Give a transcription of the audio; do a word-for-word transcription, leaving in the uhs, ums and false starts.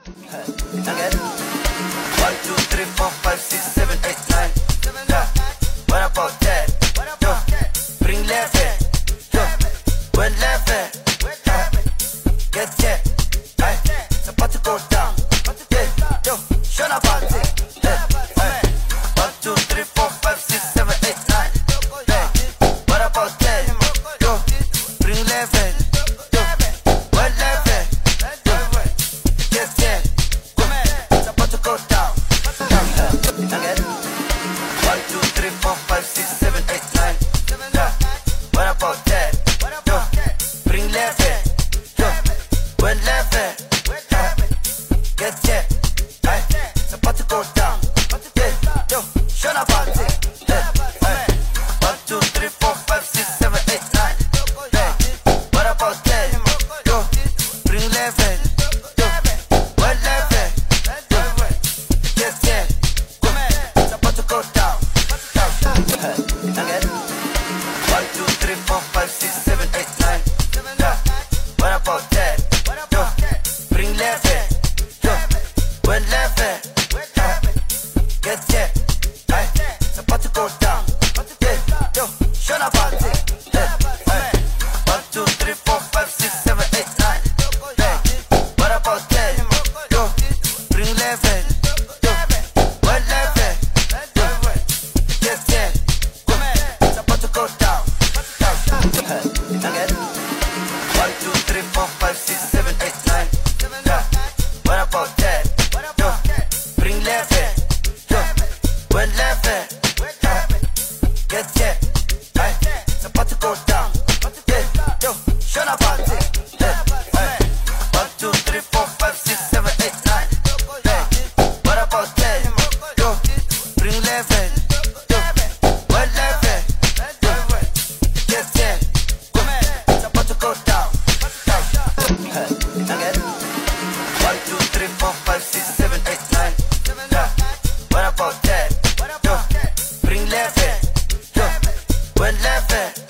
Again. One, two, three, four, five, six, seven, eight, nine. Yeah. What about that? Yo. Bring leve. Yo. Well leve. Yeah. Get yeah. Aye. It's about to go down. Yeah. Yo. Shut up about it. Yeah. Aye. One, two, three, four, five, six, seven, eight, nine. Yeah. What about that? Yo. Bring leve. Yo. Well leve. Yo. Get yeah. It's about to go down. Again. One, two, three, four, five, six, seven, eight, nine. Yeah. What about that? Yo. Bring leve. Yo. Well leve. Yeah. Get yeah. Aye. It's about to go down. Yeah. Yo. Shut up about it. Yeah. Aye. One, two, three, four, five, six, seven, eight, nine. Yeah. What about that? Yo. Bring leve. Yo. Well leve. Yo. Get yeah. It's about to go down. Again. One, two, three, four, five, six, seven, eight, nine. Yeah. What about that? Yo. Bring leve. Yo. Well leve. Yeah. Get yeah. Aye. It's about to go down. Yeah. Yo. Shut up about it. Yeah. Aye. One, two, three, four, five, six, seven, eight, nine. Yeah. What about that? Yo. Bring leve. Yo. Well leve. Yo. Get yeah. It's about to go down. Again. One, two, three, four, five, six, seven, eight, nine. Yeah. What about that? Yo. Bring leve. Yo. Well leve. Yeah. Get yeah. Aye. It's about to go down. Yeah. Yo. Shut up about it. Yeah. Aye. One, two, three, four, five, six, seven, eight, nine. Yeah. What about that? Yo. Bring leve. Yo. Well leve. Yo. Get yeah. It's about to go down. Again. One, two, three, four, five, six, seven, eight, nine. Yeah. What about that? Yo. Bring leve. Yo. Well leve.